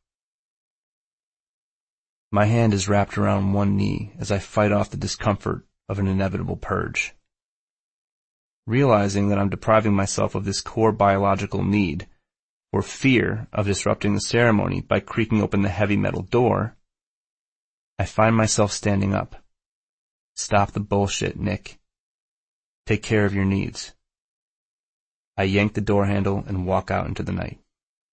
My hand is wrapped around one knee as I fight off the discomfort of an inevitable purge. Realizing that I'm depriving myself of this core biological need, for fear of disrupting the ceremony by creaking open the heavy metal door, I find myself standing up. Stop the bullshit, Nick. Take care of your needs. I yank the door handle and walk out into the night.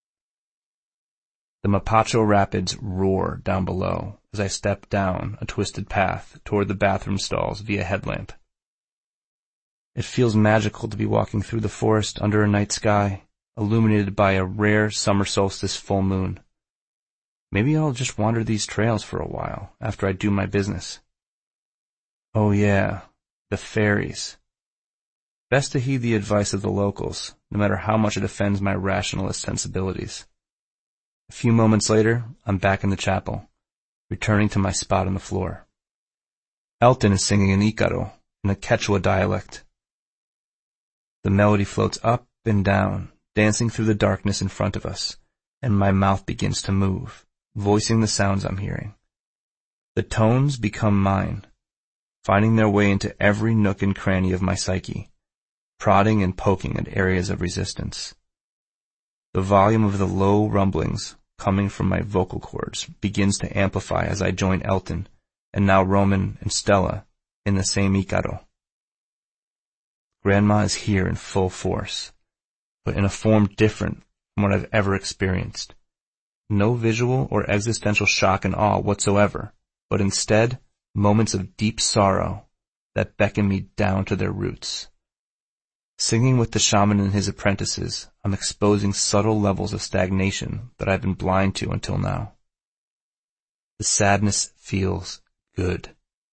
The Mapacho Rapids roar down below as I step down a twisted path toward the bathroom stalls via headlamp. It feels magical to be walking through the forest under a night sky, illuminated by a rare summer solstice full moon. Maybe I'll just wander these trails for a while after I do my business. Oh yeah, the fairies. Best to heed the advice of the locals, no matter how much it offends my rationalist sensibilities. A few moments later, I'm back in the chapel, returning to my spot on the floor. Elton is singing an Ikaro in a Quechua dialect. The melody floats up and down, dancing through the darkness in front of us, and my mouth begins to move, voicing the sounds I'm hearing. The tones become mine, finding their way into every nook and cranny of my psyche, prodding and poking at areas of resistance. The volume of the low rumblings coming from my vocal cords begins to amplify as I join Elton, and now Roman and Stella, in the same Ikaro. Grandma is here in full force, but in a form different from what I've ever experienced. No visual or existential shock and awe whatsoever, but instead, moments of deep sorrow that beckon me down to their roots. Singing with the shaman and his apprentices, I'm exposing subtle levels of stagnation that I've been blind to until now. The sadness feels good.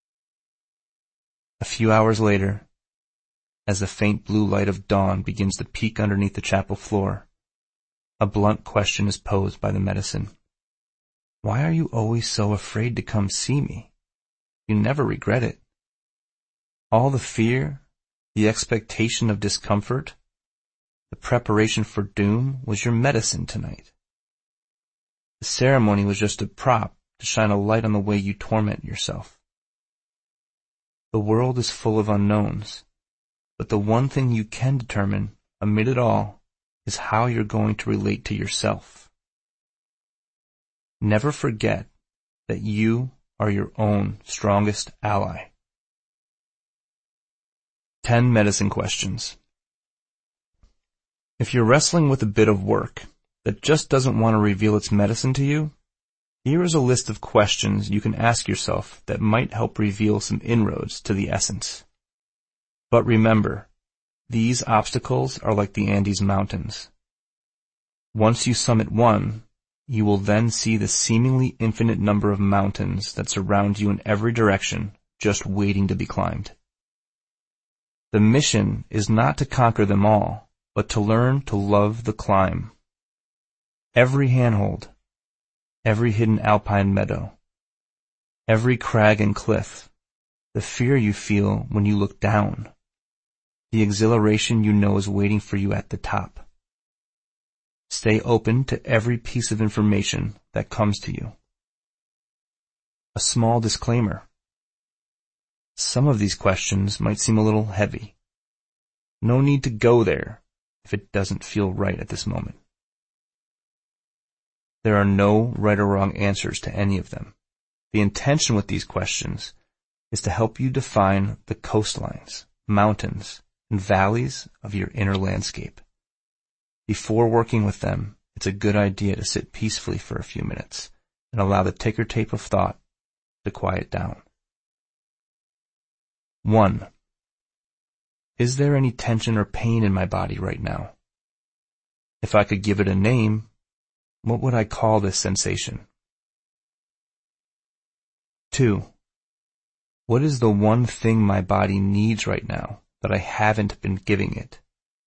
A few hours later, as the faint blue light of dawn begins to peek underneath the chapel floor, a blunt question is posed by the medicine. Why are you always so afraid to come see me? You never regret it. All the fear, the expectation of discomfort, the preparation for doom was your medicine tonight. The ceremony was just a prop to shine a light on the way you torment yourself. The world is full of unknowns, but the one thing you can determine amid it all is how you're going to relate to yourself. Never forget that you are your own strongest ally. 10 medicine questions. If you're wrestling with a bit of work that just doesn't want to reveal its medicine to you, here is a list of questions you can ask yourself that might help reveal some inroads to the essence. But remember, these obstacles are like the Andes Mountains. Once you summit one, you will then see the seemingly infinite number of mountains that surround you in every direction, just waiting to be climbed. The mission is not to conquer them all, but to learn to love the climb. Every handhold, every hidden alpine meadow, every crag and cliff, the fear you feel when you look down, the exhilaration you know is waiting for you at the top. Stay open to every piece of information that comes to you. A small disclaimer. Some of these questions might seem a little heavy. No need to go there if it doesn't feel right at this moment. There are no right or wrong answers to any of them. The intention with these questions is to help you define the coastlines, mountains, and valleys of your inner landscape. Before working with them, it's a good idea to sit peacefully for a few minutes and allow the ticker tape of thought to quiet down. 1. Is there any tension or pain in my body right now? If I could give it a name, what would I call this sensation? 2. What is the one thing my body needs right now that I haven't been giving it?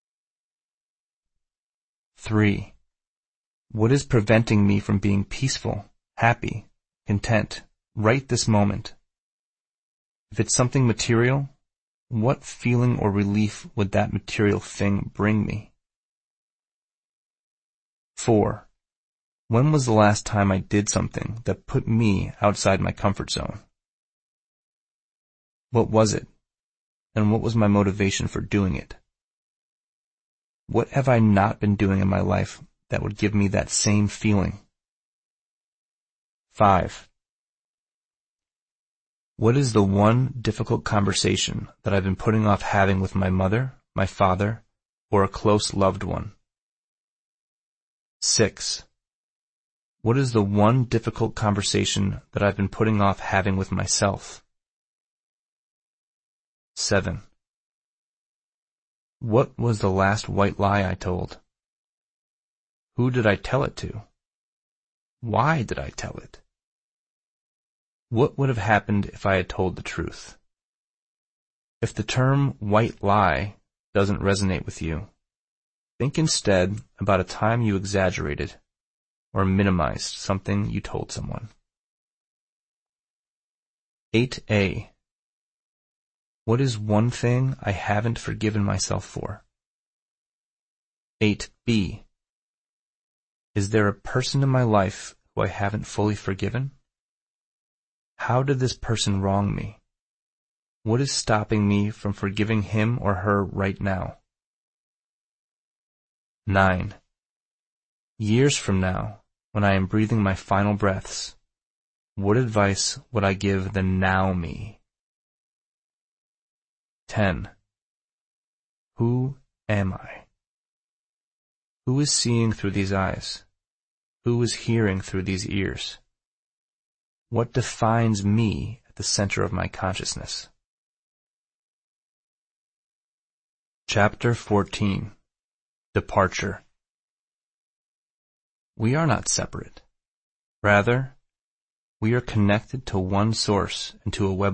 3. What is preventing me from being peaceful, happy, content, right this moment? If it's something material, what feeling or relief would that material thing bring me? 4. When was the last time I did something that put me outside my comfort zone? What was it? And what was my motivation for doing it? What have I not been doing in my life that would give me that same feeling? 5. What is the one difficult conversation that I've been putting off having with my mother, my father, or a close loved one? 6. What is the one difficult conversation that I've been putting off having with myself? 7. What was the last white lie I told? Who did I tell it to? Why did I tell it? What would have happened if I had told the truth? If the term white lie doesn't resonate with you, think instead about a time you exaggerated or minimized something you told someone. 8a. What is one thing I haven't forgiven myself for? 8b. Is there a person in my life who I haven't fully forgiven? How did this person wrong me? What is stopping me from forgiving him or her right now? 9. Years from now, when I am breathing my final breaths, what advice would I give the now me? 10. Who am I? Who is seeing through these eyes? Who is hearing through these ears? What defines me at the center of my consciousness? Chapter 14. Departure. We are not separate. Rather, we are connected to one source and to a web